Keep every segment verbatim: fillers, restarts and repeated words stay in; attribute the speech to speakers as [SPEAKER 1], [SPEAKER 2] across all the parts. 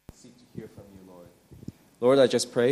[SPEAKER 1] seek to hear from you, Lord. Lord, I just pray.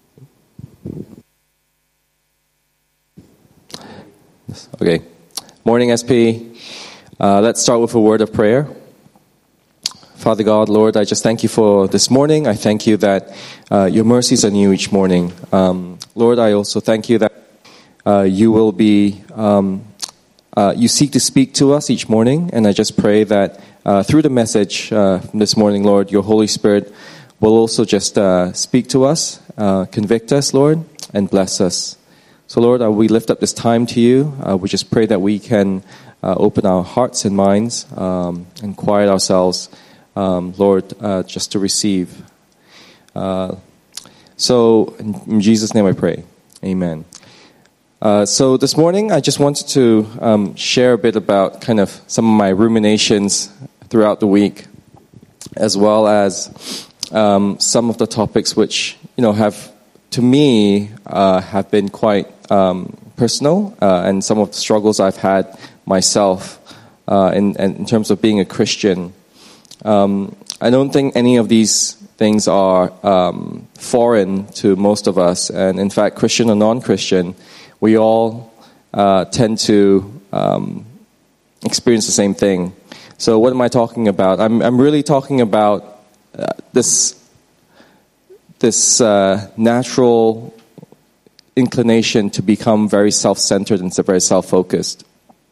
[SPEAKER 1] Okay. Morning, S P. Uh, let's start with a word of prayer. Father God, Lord, I just thank you for this morning. I thank you that uh, your mercies are new each morning. Um, Lord, I also thank you that uh, you will be, um, uh, you seek to speak to us each morning. And I just pray that uh, through the message uh, this morning, Lord, your Holy Spirit will also just uh, speak to us, uh, convict us, Lord, and bless us. So, Lord, uh, we lift up this time to you. Uh, we just pray that we can uh, open our hearts and minds um, and quiet ourselves, um, Lord, uh, just to receive. Uh, so, in, in Jesus' name I pray. Amen. Uh, so this morning I just wanted to um, share a bit about kind of some of my ruminations throughout the week, as well as um, some of the topics which, you know, have, to me, uh, have been quite um, personal, uh, and some of the struggles I've had myself uh, in, in terms of being a Christian. Um, I don't think any of these things are um, foreign to most of us, and in fact, Christian or non-Christian, we all uh, tend to um, experience the same thing. So what am I talking about? I'm, I'm really talking about uh, this this uh, natural inclination to become very self-centered and very self-focused.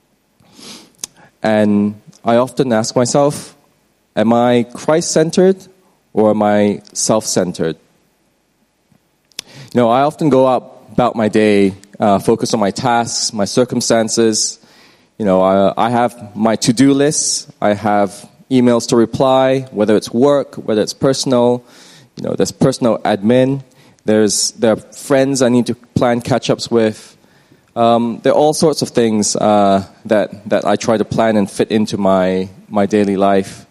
[SPEAKER 1] And I often ask myself, am I Christ-centered or am I self-centered? You know, I often go out about my day, uh, focus on my tasks, my circumstances. You know, I, I have my to-do lists. I have emails to reply, whether it's work, whether it's personal. You know, there's personal admin. There's there are friends I need to plan catch-ups with. Um, there are all sorts of things uh, that that I try to plan and fit into my my daily life.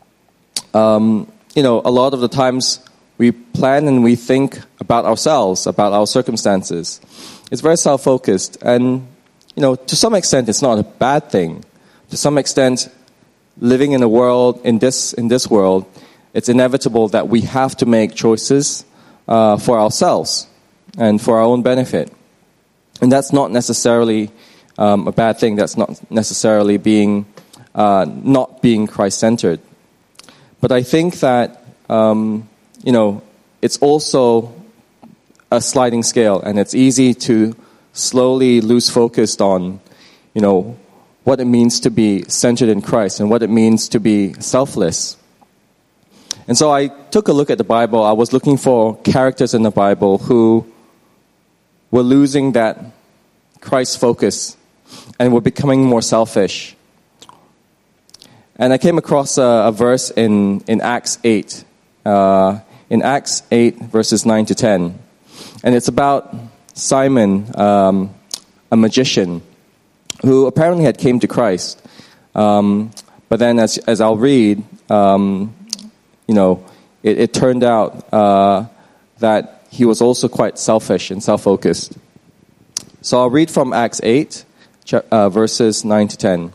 [SPEAKER 1] Um, you know, a lot of the times we plan and we think about ourselves, about our circumstances. It's very self-focused, and you know, to some extent, it's not a bad thing. To some extent, living in a world in this in this world, it's inevitable that we have to make choices uh, for ourselves and for our own benefit, and that's not necessarily um, a bad thing. That's not necessarily being uh, not being Christ-centered. But I think that um, you know, it's also a sliding scale, and it's easy to slowly lose focus on, you know, what it means to be centered in Christ and what it means to be selfless. And so I took a look at the Bible. I was looking for characters in the Bible who were losing that Christ focus and were becoming more selfish. And I came across a, a verse in, in Acts eight. Uh, in Acts eight, verses nine to ten. And it's about Simon, um, a magician, who apparently had came to Christ. Um, but then as as I'll read, um, you know, it, it turned out uh, that he was also quite selfish and self-focused. So I'll read from Acts eight, uh, verses nine to ten.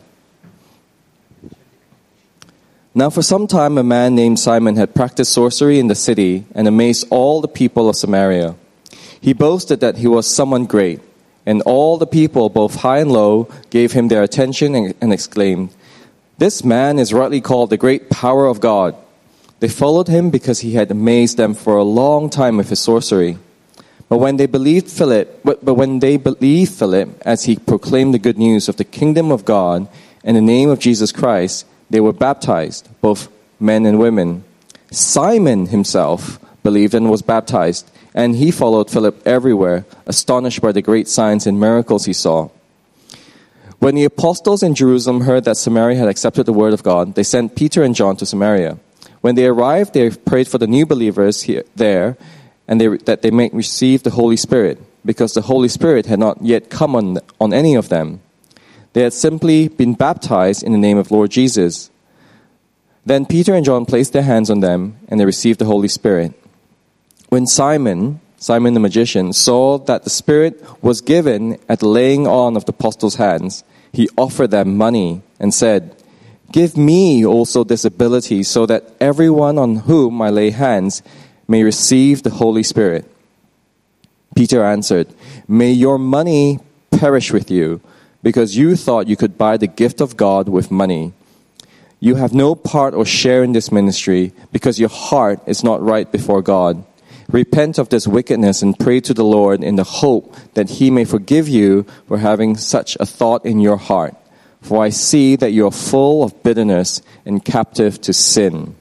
[SPEAKER 1] Now for some time a man named Simon had practiced sorcery in the city and amazed all the people of Samaria. He boasted that he was someone great, and all the people, both high and low, gave him their attention and, and exclaimed, "This man is rightly called the great power of God." They followed him because he had amazed them for a long time with his sorcery. But when they believed Philip, but, but when they believed Philip as he proclaimed the good news of the kingdom of God and the name of Jesus Christ, they were baptized, both men and women. Simon himself believed and was baptized, and he followed Philip everywhere, astonished by the great signs and miracles he saw. When the apostles in Jerusalem heard that Samaria had accepted the word of God, they sent Peter and John to Samaria. When they arrived, they prayed for the new believers here, there, and they, that they might receive the Holy Spirit, because the Holy Spirit had not yet come on, on any of them. They had simply been baptized in the name of Lord Jesus. Then Peter and John placed their hands on them, and they received the Holy Spirit. When Simon, Simon the magician, saw that the Spirit was given at the laying on of the apostles' hands, he offered them money and said, Give me also this ability so that everyone on whom I lay hands may receive the Holy Spirit." Peter answered, "May your money perish with you, because you thought you could buy the gift of God with money. You have no part or share in this ministry, because your heart is not right before God. Repent of this wickedness and pray to the Lord in the hope that he may forgive you for having such a thought in your heart. For I see that you are full of bitterness and captive to sin."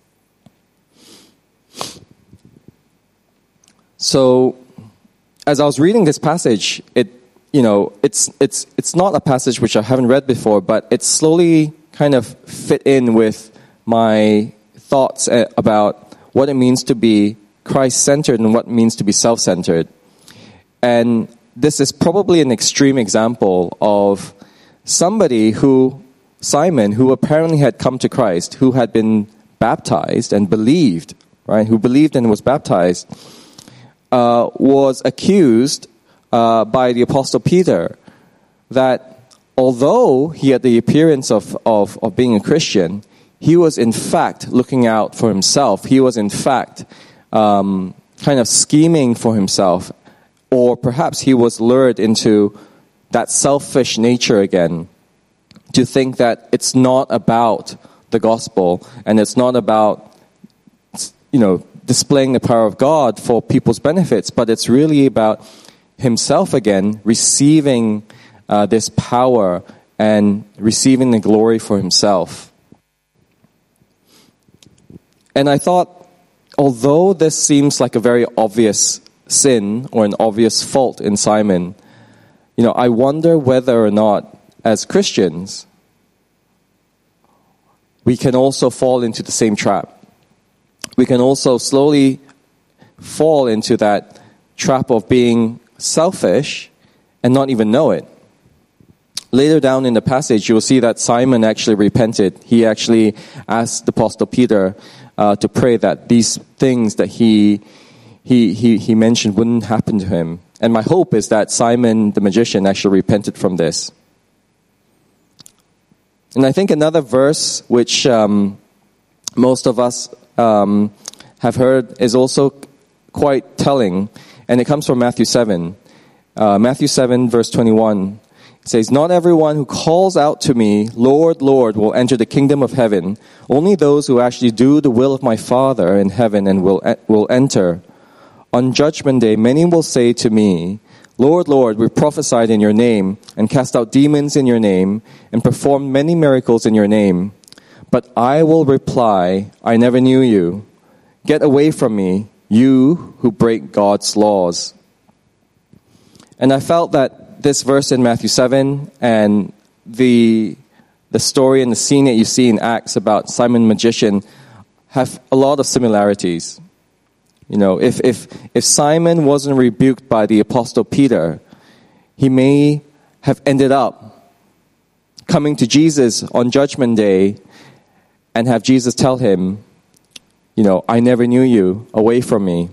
[SPEAKER 1] So, as I was reading this passage, it, you know, it's it's it's not a passage which I haven't read before, but it slowly kind of fit in with my thoughts about what it means to be Christ-centered and what it means to be self-centered. And this is probably an extreme example of somebody who, Simon, who apparently had come to Christ, who had been baptized and believed, right, who believed and was baptized, uh, was accused uh, by the Apostle Peter that although he had the appearance of, of, of being a Christian, he was in fact looking out for himself. He was in fact um, kind of scheming for himself, or perhaps he was lured into that selfish nature again, to think that it's not about the gospel and it's not about, you know, displaying the power of God for people's benefits, but it's really about himself again receiving uh, this power and receiving the glory for himself. And I thought, although this seems like a very obvious sin or an obvious fault in Simon, you know, I wonder whether or not, as Christians, we can also fall into the same trap. We can also slowly fall into that trap of being selfish and not even know it. Later down in the passage, you will see that Simon actually repented. He actually asked the Apostle Peter uh, to pray that these things that he, he, he, he mentioned wouldn't happen to him. And my hope is that Simon the magician actually repented from this. And I think another verse which um, most of us um, have heard is also quite telling, and it comes from Matthew seven. Uh, Matthew seven, verse twenty-one. It says, "Not everyone who calls out to me, 'Lord, Lord,' will enter the kingdom of heaven. Only those who actually do the will of my Father in heaven and will will enter. On judgment day, many will say to me, 'Lord, Lord, we prophesied in your name, and cast out demons in your name, and performed many miracles in your name.' But I will reply, 'I never knew you. Get away from me, you who break God's laws.'" And I felt that this verse in Matthew seven and the the story and the scene that you see in Acts about Simon the magician have a lot of similarities. You know, if, if, if Simon wasn't rebuked by the Apostle Peter, he may have ended up coming to Jesus on Judgment Day and have Jesus tell him, you know, "I never knew you, away from me."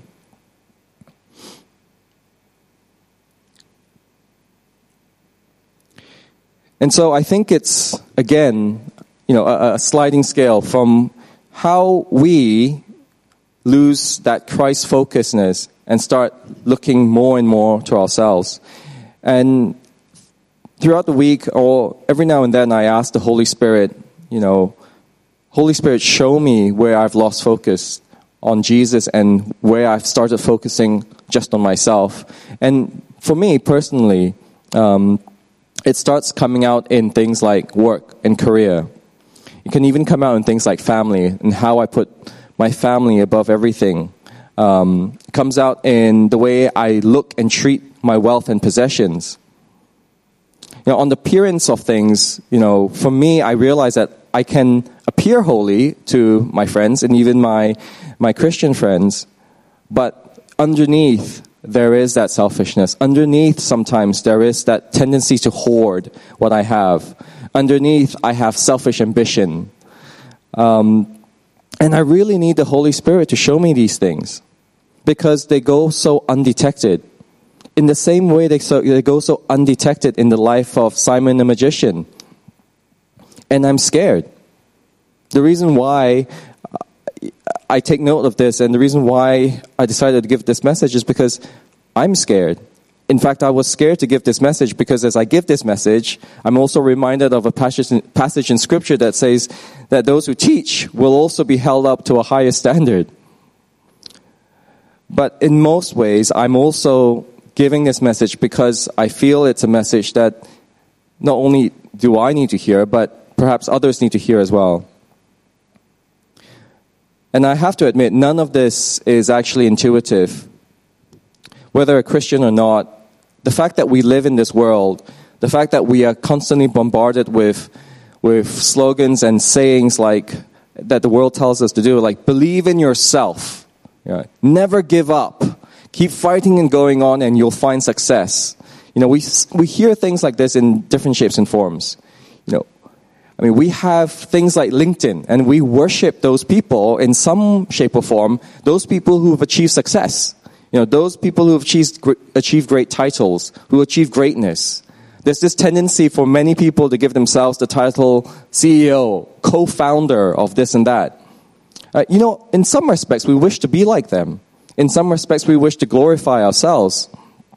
[SPEAKER 1] And so I think it's, again, you know, a, a sliding scale from how we lose that Christ focusedness and start looking more and more to ourselves. And throughout the week, or every now and then, I ask the Holy Spirit, you know, Holy Spirit, show me where I've lost focus on Jesus and where I've started focusing just on myself. And for me personally, um, it starts coming out in things like work and career. It can even come out in things like family and how I put my family above everything. Um, it comes out in the way I look and treat my wealth and possessions. You know, on the appearance of things, you know, for me, I realize that I can appear holy to my friends and even my my Christian friends, but underneath there is that selfishness. Underneath, sometimes there is that tendency to hoard what I have. Underneath, I have selfish ambition. Um, And I really need the Holy Spirit to show me these things because they go so undetected. In the same way they, so, they go so undetected in the life of Simon the magician. And I'm scared. the reason why I take note of this and the reason why I decided to give this message is because I'm scared. In fact, I was scared to give this message because as I give this message, I'm also reminded of a passage in, passage in Scripture that says that those who teach will also be held up to a higher standard. But in most ways, I'm also giving this message because I feel it's a message that not only do I need to hear, but perhaps others need to hear as well. And I have to admit, none of this is actually intuitive. Whether a Christian or not, the fact that we live in this world, the fact that we are constantly bombarded with with slogans and sayings like that the world tells us to do, like believe in yourself, you know, never give up, keep fighting and going on, and you'll find success. You know, we we hear things like this in different shapes and forms. You know, I mean, we have things like LinkedIn, and we worship those people in some shape or form. Those people who have achieved success. You know, those people who have achieved, achieved great titles, who achieve greatness. There's this tendency for many people to give themselves the title C E O, co-founder of this and that. Uh, you know, in some respects, we wish to be like them. In some respects, we wish to glorify ourselves.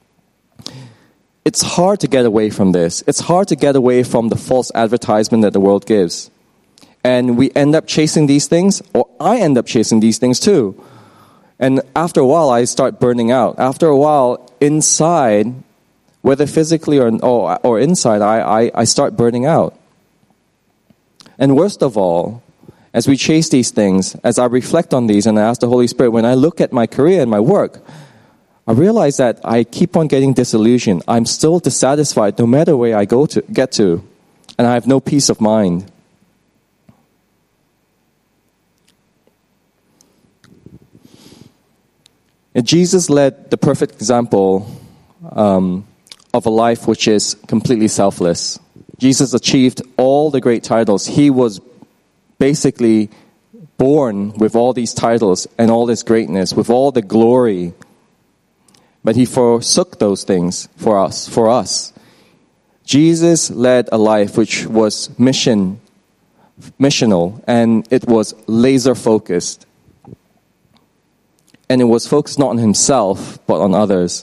[SPEAKER 1] It's hard to get away from this. It's hard to get away from the false advertisement that the world gives. And we end up chasing these things, or I end up chasing these things too. And after a while, I start burning out. After a while, inside, whether physically or or, or inside, I, I, I start burning out. And worst of all, as we chase these things, as I reflect on these and I ask the Holy Spirit, when I look at my career and my work, I realize that I keep on getting disillusioned. I'm still dissatisfied no matter where I go to get to. And I have no peace of mind. And Jesus led the perfect example um, of a life which is completely selfless. Jesus achieved all the great titles. He was basically born with all these titles and all this greatness, with all the glory. But he forsook those things for us. For us, Jesus led a life which was mission, missional, and it was laser focused. And it was focused not on himself, but on others.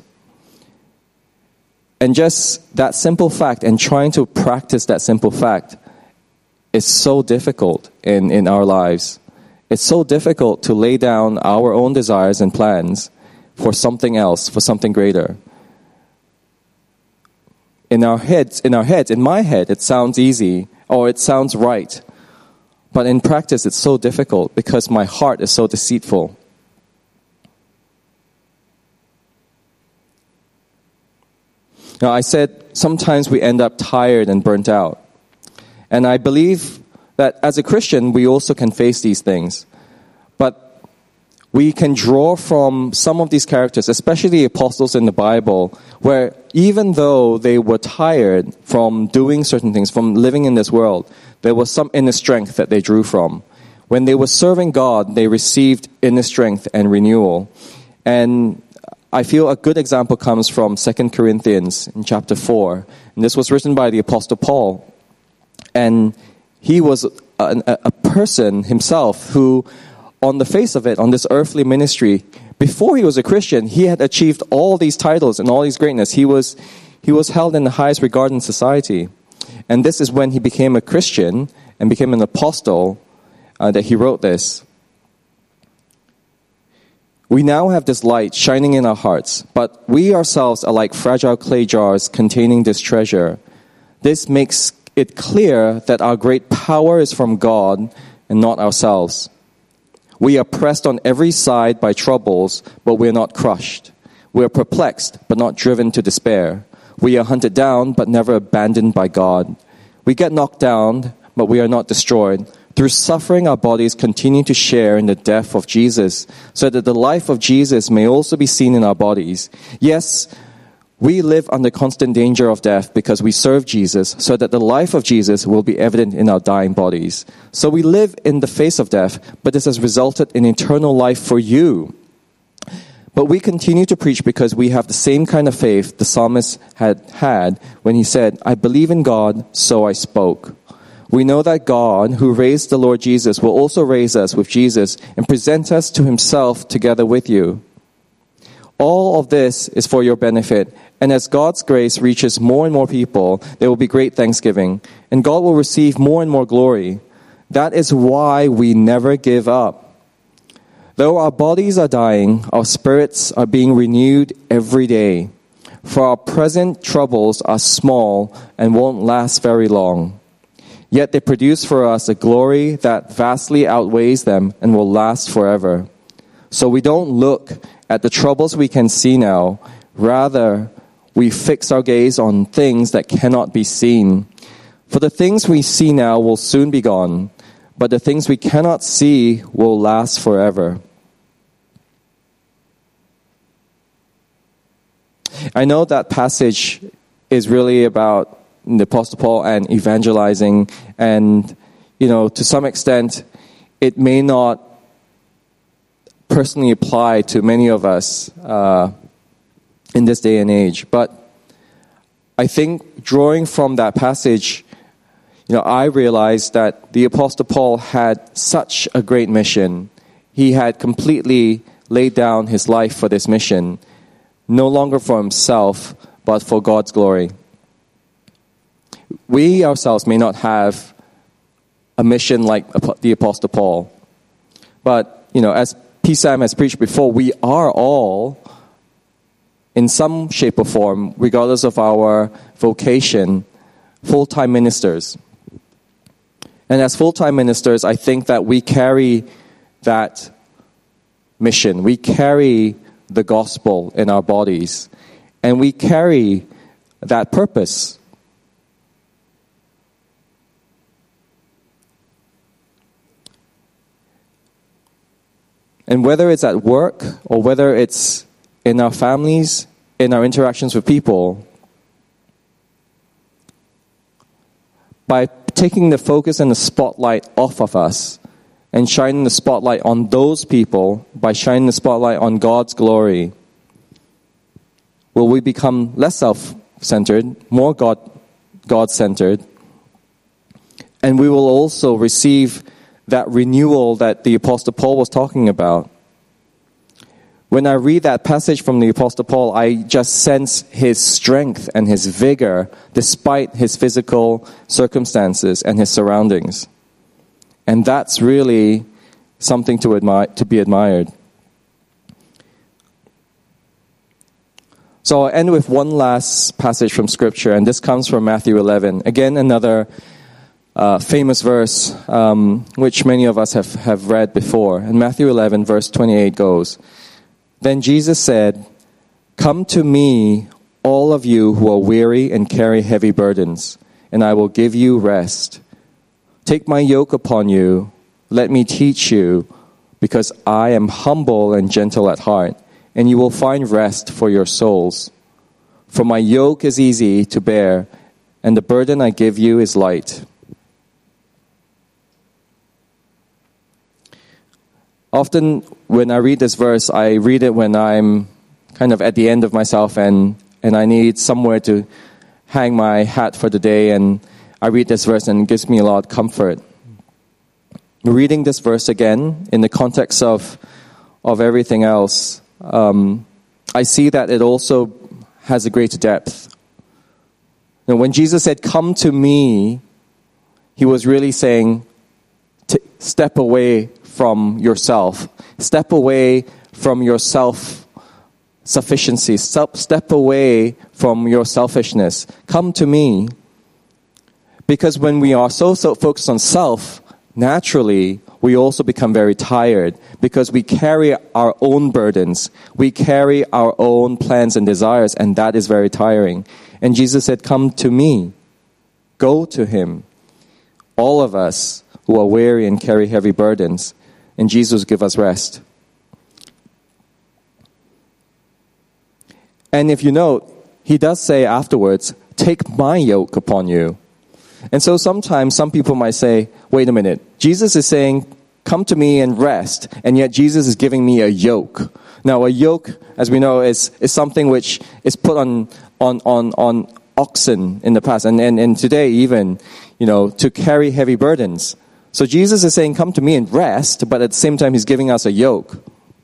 [SPEAKER 1] And just that simple fact, and trying to practice that simple fact, is so difficult in, in our lives. It's so difficult to lay down our own desires and plans for something else, for something greater. In our heads, in our heads, in my head, it sounds easy, or it sounds right. But in practice, it's so difficult because my heart is so deceitful. Now, I said sometimes we end up tired and burnt out. And I believe that as a Christian, we also can face these things. But we can draw from some of these characters, especially the apostles in the Bible, where even though they were tired from doing certain things, from living in this world, there was some inner strength that they drew from. When they were serving God, they received inner strength and renewal. And I feel a good example comes from Second Corinthians in chapter four. And this was written by the Apostle Paul. And he was a, a person himself who, on the face of it, on this earthly ministry, before he was a Christian, he had achieved all these titles and all these greatness. He was, he was held in the highest regard in society. And this is when he became a Christian and became an apostle uh, that he wrote this. We now have this light shining in our hearts, but we ourselves are like fragile clay jars containing this treasure. This makes it clear that our great power is from God and not ourselves. We are pressed on every side by troubles, but we are not crushed. We are perplexed, but not driven to despair. We are hunted down, but never abandoned by God. We get knocked down, but we are not destroyed. Through suffering, our bodies continue to share in the death of Jesus, so that the life of Jesus may also be seen in our bodies. Yes, we live under constant danger of death because we serve Jesus, so that the life of Jesus will be evident in our dying bodies. So we live in the face of death, but this has resulted in eternal life for you. But we continue to preach because we have the same kind of faith the psalmist had had when he said, I believe in God, so I spoke. We know that God, who raised the Lord Jesus, will also raise us with Jesus and present us to himself together with you. All of this is for your benefit, and as God's grace reaches more and more people, there will be great thanksgiving, and God will receive more and more glory. That is why we never give up. Though our bodies are dying, our spirits are being renewed every day. For our present troubles are small and won't last very long. Yet they produce for us a glory that vastly outweighs them and will last forever. So we don't look at the troubles we can see now. Rather, we fix our gaze on things that cannot be seen. For the things we see now will soon be gone, but the things we cannot see will last forever. I know that passage is really about the Apostle Paul and evangelizing, and, you know, to some extent, it may not personally apply to many of us uh, in this day and age. But I think drawing from that passage, you know, I realized that the Apostle Paul had such a great mission. He had completely laid down his life for this mission, no longer for himself, but for God's glory. We ourselves may not have a mission like the Apostle Paul, but, you know, as P. Sam has preached before, we are all, in some shape or form, regardless of our vocation, full-time ministers. And as full-time ministers, I think that we carry that mission. We carry the gospel in our bodies, and we carry that purpose. And whether it's at work or whether it's in our families, in our interactions with people, by taking the focus and the spotlight off of us and shining the spotlight on those people, by shining the spotlight on God's glory, will we become less self-centered, more God, God-centered, and we will also receive that renewal that the Apostle Paul was talking about. When I read that passage from the Apostle Paul, I just sense his strength and his vigor despite his physical circumstances and his surroundings. And that's really something to admire, to be admired. So I'll end with one last passage from Scripture, and this comes from Matthew eleven. Again, another uh, famous verse, um, which many of us have, have read before. And Matthew eleven, verse twenty-eight goes, "Then Jesus said, 'Come to me, all of you who are weary and carry heavy burdens, and I will give you rest. Take my yoke upon you, let me teach you, because I am humble and gentle at heart, and you will find rest for your souls. For my yoke is easy to bear, and the burden I give you is light.'" Often when I read this verse, I read it when I'm kind of at the end of myself and, and I need somewhere to hang my hat for the day, and I read this verse and it gives me a lot of comfort. Reading this verse again in the context of of everything else, um, I see that it also has a greater depth. You know, when Jesus said, "Come to me," he was really saying, T- step away from yourself. Step away from your self-sufficiency. Step, step away from your selfishness. Come to me. Because when we are so, so focused on self, naturally, we also become very tired because we carry our own burdens. We carry our own plans and desires, and that is very tiring. And Jesus said, "Come to me." Go to him. All of us who are weary and carry heavy burdens, and Jesus give us rest. And if you note, he does say afterwards, "Take my yoke upon you." And so sometimes some people might say, wait a minute, Jesus is saying, "Come to me and rest," and yet Jesus is giving me a yoke. Now a yoke, as we know, is, is something which is put on, on, on, on, oxen in the past, and, and, and today even, you know, to carry heavy burdens. So Jesus is saying, come to me and rest, but at the same time, he's giving us a yoke.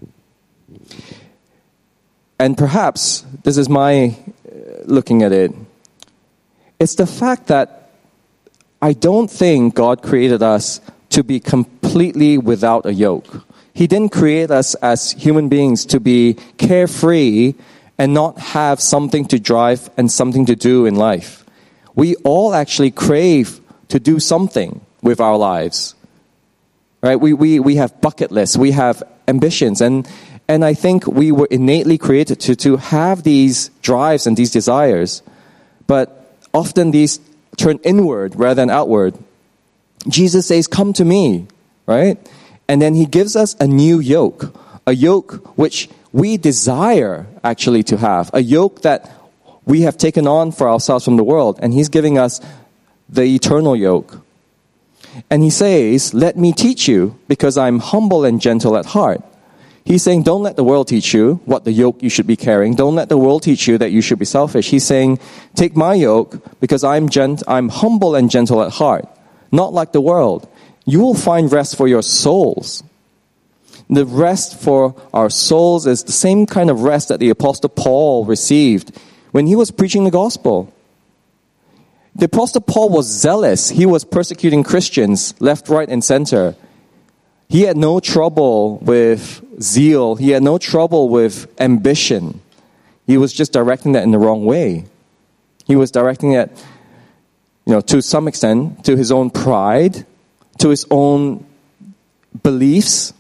[SPEAKER 1] And perhaps, this is my looking at it, it's the fact that I don't think God created us to be completely without a yoke. He didn't create us as human beings to be carefree and not have something to drive and something to do in life. We all actually crave to do something with our lives. Right? We we we have bucket lists, we have ambitions, and and I think we were innately created to, to have these drives and these desires. But often these turn inward rather than outward. Jesus says, come to me, right? And then he gives us a new yoke, a yoke which we desire actually to have, a yoke that we have taken on for ourselves from the world, and he's giving us the eternal yoke. And he says, let me teach you, because I'm humble and gentle at heart. He's saying, don't let the world teach you what the yoke you should be carrying. Don't let the world teach you that you should be selfish. He's saying, take my yoke, because I'm gent- I'm humble and gentle at heart, not like the world. You will find rest for your souls. The rest for our souls is the same kind of rest that the Apostle Paul received when he was preaching the gospel. The Apostle Paul was zealous. He was persecuting Christians left, right, and center. He had no trouble with zeal. He had no trouble with ambition. He was just directing that in the wrong way. He was directing it, you know, to some extent, to his own pride, to his own beliefs.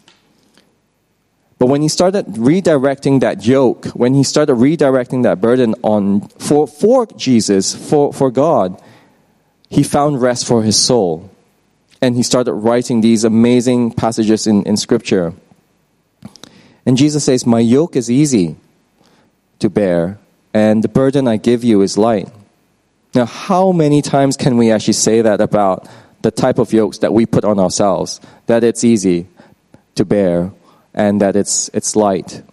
[SPEAKER 1] But when he started redirecting that yoke, when he started redirecting that burden on for, for Jesus, for, for God, he found rest for his soul. And he started writing these amazing passages in, in Scripture. And Jesus says, my yoke is easy to bear, and the burden I give you is light. Now, how many times can we actually say that about the type of yokes that we put on ourselves? That it's easy to bear, and that it's it's light.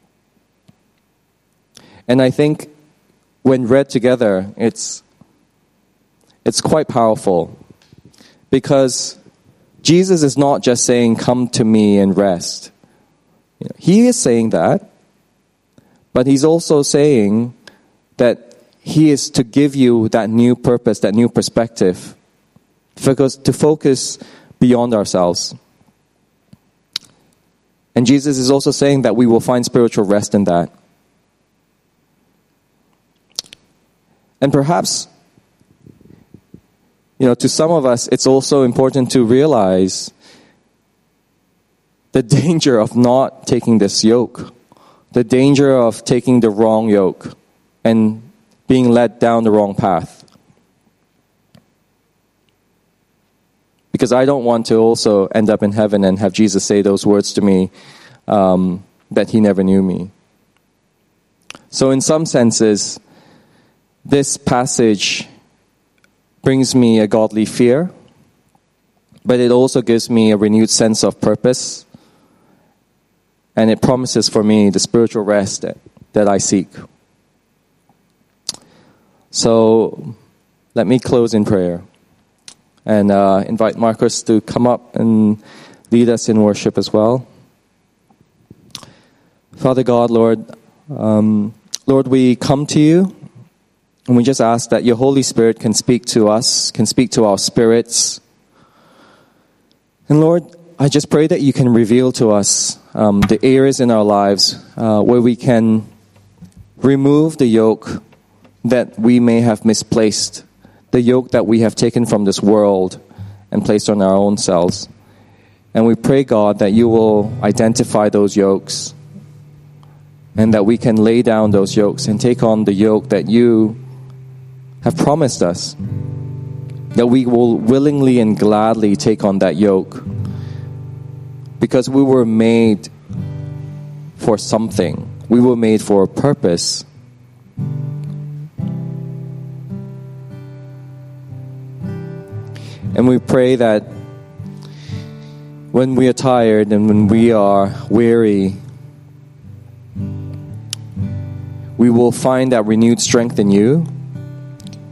[SPEAKER 1] And I think when read together, it's it's quite powerful. Because Jesus is not just saying, come to me and rest. You know, he is saying that, but he's also saying that he is to give you that new purpose, that new perspective, focus, to focus beyond ourselves. And Jesus is also saying that we will find spiritual rest in that. And perhaps, you know, to some of us, it's also important to realize the danger of not taking this yoke, the danger of taking the wrong yoke and being led down the wrong path. Because I don't want to also end up in heaven and have Jesus say those words to me, um, that he never knew me. So in some senses, this passage brings me a godly fear, but it also gives me a renewed sense of purpose, and it promises for me the spiritual rest that, that I seek. So let me close in prayer and uh, invite Marcus to come up and lead us in worship as well. Father God, Lord, um, Lord, we come to you, and we just ask that your Holy Spirit can speak to us, can speak to our spirits. And Lord, I just pray that you can reveal to us um, the areas in our lives uh, where we can remove the yoke that we may have misplaced, the yoke that we have taken from this world and placed on our own selves. And we pray, God, that you will identify those yokes and that we can lay down those yokes and take on the yoke that you have promised us, that we will willingly and gladly take on that yoke because we were made for something. We were made for a purpose. And we pray that when we are tired and when we are weary, we will find that renewed strength in you.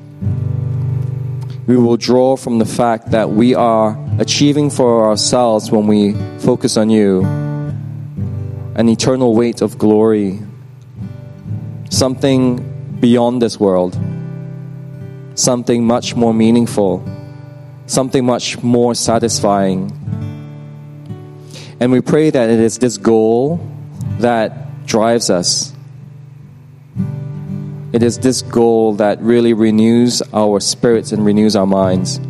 [SPEAKER 1] we will draw from the fact that we are achieving for ourselves when we focus on you an eternal weight of glory, something beyond this world, something much more meaningful, something much more satisfying. And we pray that it is this goal that drives us. It is this goal that really renews our spirits and renews our minds.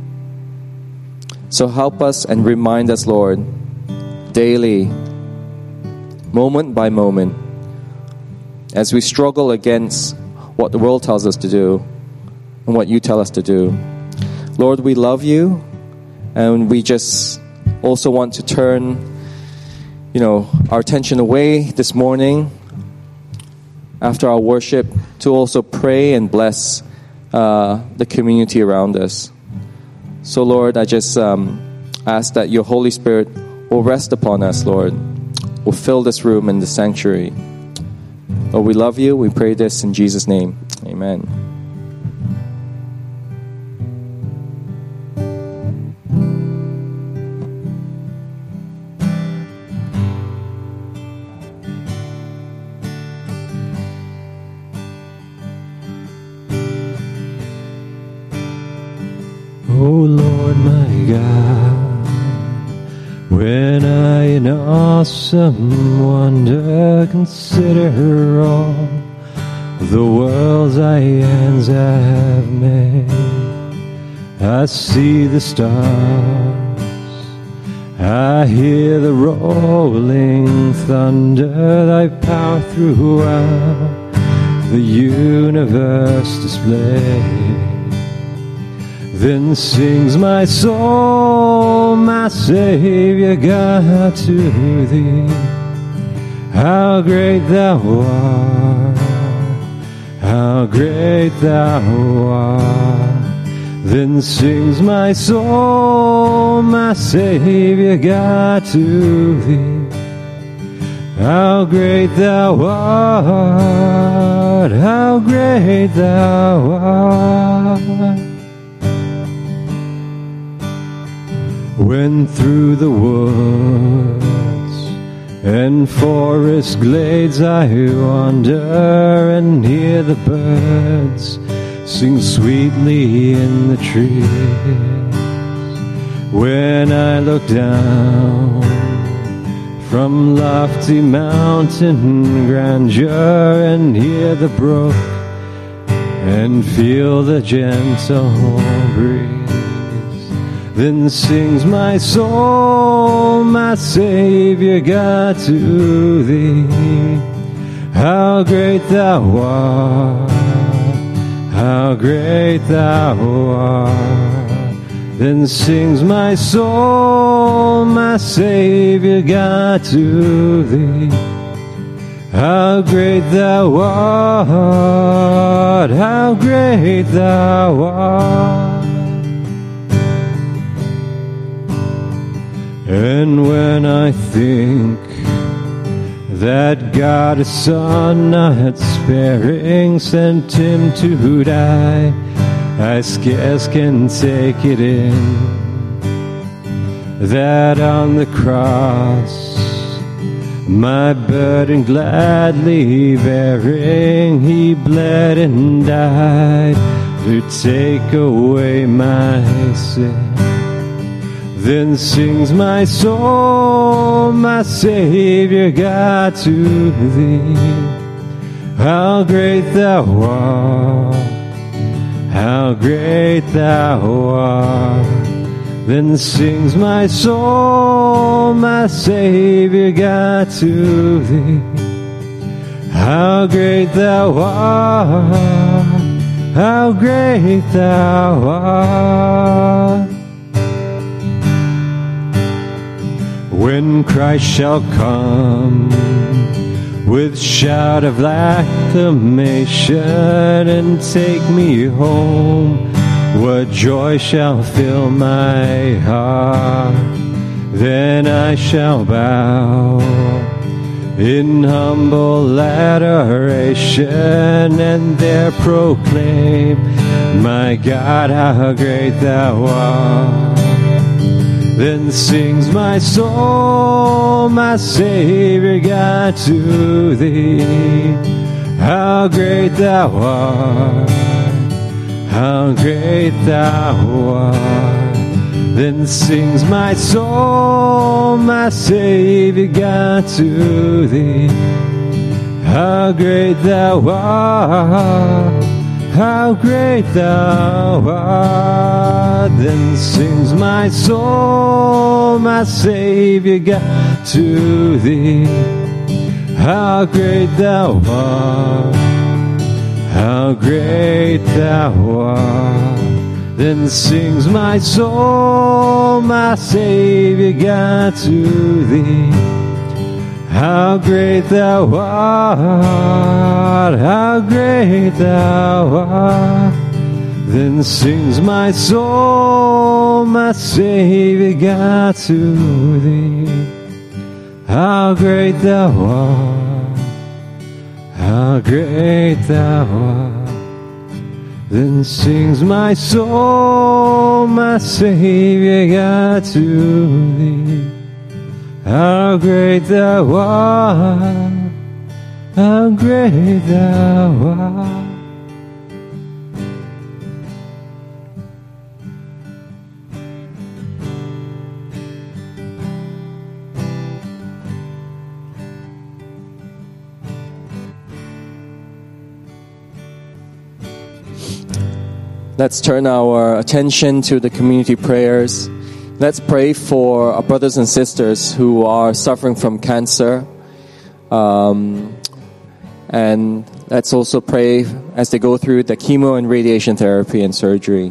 [SPEAKER 1] So help us and remind us, Lord, daily, moment by moment, as we struggle against what the world tells us to do and what you tell us to do. Lord, we love you, and we just also want to turn, you know, our attention away this morning after our worship to also pray and bless uh, the community around us. So, Lord, I just um, ask that your Holy Spirit will rest upon us, Lord, will fill this room and the sanctuary. Lord, we love you. We pray this in Jesus' name. Amen.
[SPEAKER 2] Oh Lord my God, when I in awesome wonder consider all the world's thy hands have made, I see the stars, I hear the rolling thunder, thy power throughout the universe displayed. Then sings my soul, my Savior God, to thee. How great thou art, how great thou art. Then sings my soul, my Savior God, to thee. How great thou art, how great thou art. When through the woods and forest glades I wander and hear the birds sing sweetly in the trees, when I look down from lofty mountain grandeur and hear the brook and feel the gentle breeze, then sings my soul, my Savior God, to thee. How great thou art, how great thou art. Then sings my soul, my Savior God, to thee. How great thou art, how great thou art. And when I think that God His Son not sparing sent Him to die, I scarce can take it in, that on the cross, my burden gladly bearing, He bled and died to take away my sin. Then sings my soul, my Savior God, to thee. How great thou art, how great thou art. Then sings my soul, my Savior God, to thee. How great thou art, how great thou art. When Christ shall come with shout of acclamation and take me home, what joy shall fill my heart. Then I shall bow in humble adoration, and there proclaim, my God, how great thou art. Then sings my soul, my Savior God, to thee, how great thou art, how great thou art. Then sings my soul, my Savior God, to thee, how great thou art, how great thou art. Then sings my soul, my Savior God, to thee, how great thou art, how great thou art. Then sings my soul, my Savior God, to thee, how great thou art, how great thou art. Then sings my soul, my Savior God, to thee, how great thou art, how great thou art. Then sings my soul, my Savior God, to thee, how great thou art, how great thou art.
[SPEAKER 1] Let's turn our attention to the community prayers. Let's pray for our brothers and sisters who are suffering from cancer. Um, and let's also pray as they go through the chemo and radiation therapy and surgery.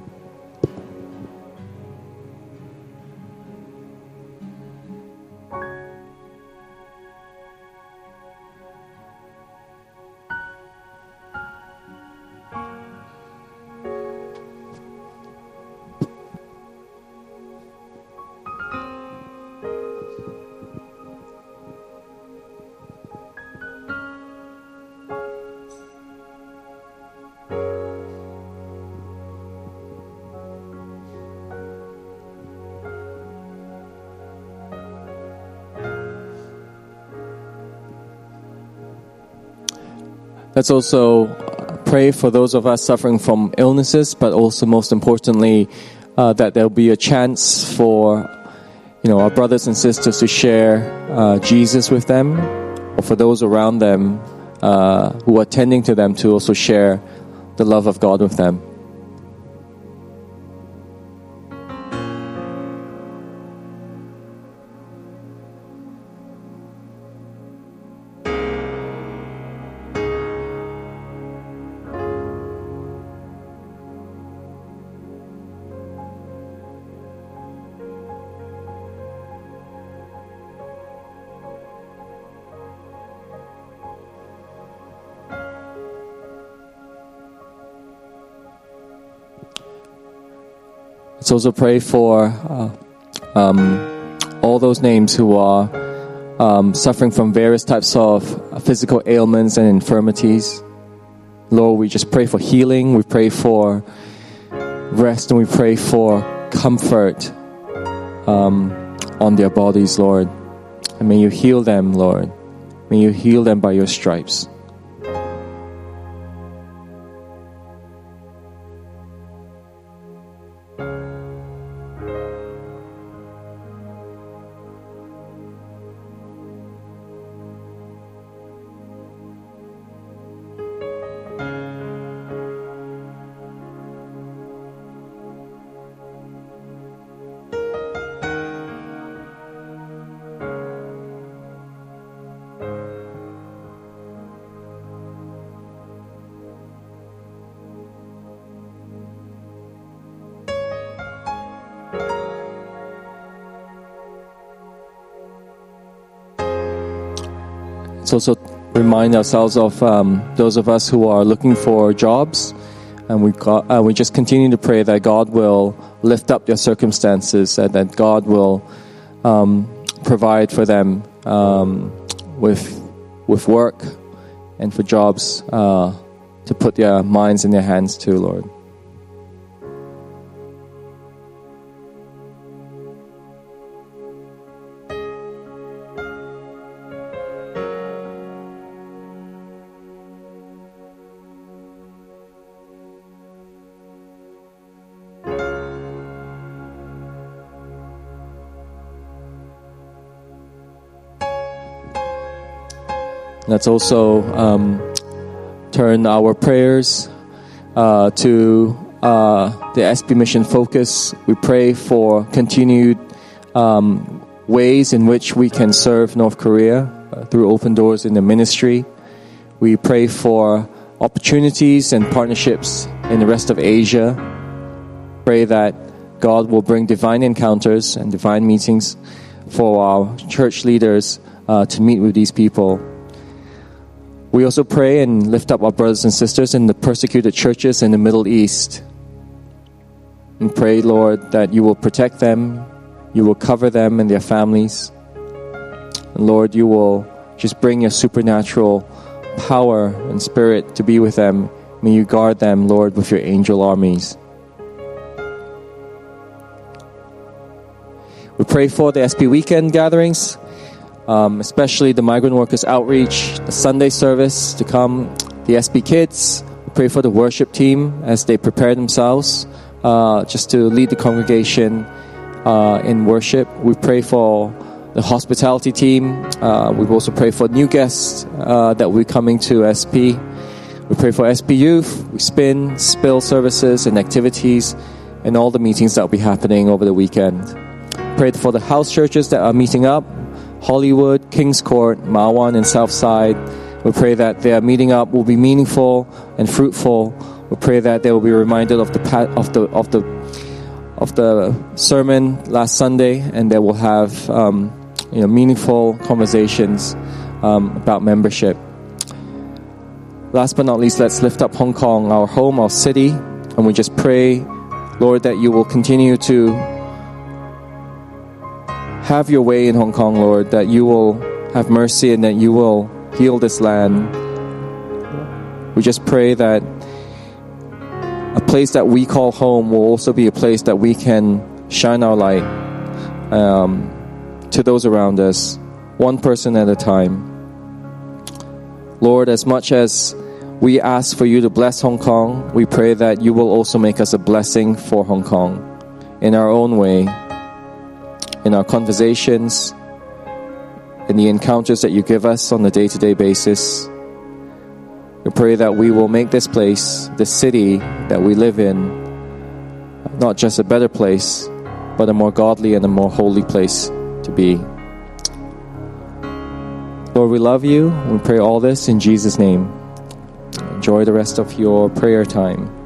[SPEAKER 1] Let's also pray for those of us suffering from illnesses, but also most importantly, uh, that there'll be a chance for, you know, our brothers and sisters to share uh, Jesus with them, or for those around them uh, who are tending to them to also share the love of God with them. Let's also pray for uh, um, all those names who are um, suffering from various types of physical ailments and infirmities. Lord, we just pray for healing, we pray for rest, and we pray for comfort um, on their bodies, Lord. And may you heal them, Lord. May you heal them by your stripes. Let's also remind ourselves of um, those of us who are looking for jobs, and we got, uh, we just continue to pray that God will lift up their circumstances and that God will um, provide for them um, with with work and for jobs, uh, to put their minds in their hands too, Lord. Let's also um, turn our prayers uh, to uh, the S P Mission Focus. We pray for continued um, ways in which we can serve North Korea uh, through open doors in the ministry. We pray for opportunities and partnerships in the rest of Asia. Pray that God will bring divine encounters and divine meetings for our church leaders uh, to meet with these people. We also pray and lift up our brothers and sisters in the persecuted churches in the Middle East. And pray, Lord, that you will protect them, you will cover them and their families. And Lord, you will just bring your supernatural power and spirit to be with them. May you guard them, Lord, with your angel armies. We pray for the S P weekend gatherings. Um, especially the migrant workers outreach, the Sunday service to come, the S P kids. We pray for the worship team as they prepare themselves uh, just to lead the congregation uh, in worship. We pray for the hospitality team. Uh, we also pray for new guests uh, that will be coming to S P. We pray for S P Youth. We spin, spill services and activities and all the meetings that will be happening over the weekend. Pray for the house churches that are meeting up. Hollywood, Kings Court, Mawan, and Southside. We pray that their meeting up will be meaningful and fruitful. We pray that they will be reminded of the of the of the of the sermon last Sunday, and they will have um, you know meaningful conversations um, about membership. Last but not least, let's lift up Hong Kong, our home, our city, and we just pray, Lord, that you will continue to have your way in Hong Kong, Lord, that you will have mercy and that you will heal this land. We just pray that a place that we call home will also be a place that we can shine our light um, to those around us, one person at a time. Lord, as much as we ask for you to bless Hong Kong, we pray that you will also make us a blessing for Hong Kong in our own way, in our conversations, in the encounters that you give us on a day-to-day basis. We pray that we will make this place, the city that we live in, not just a better place, but a more godly and a more holy place to be. Lord, we love you. We pray all this in Jesus' name. Enjoy the rest of your prayer time.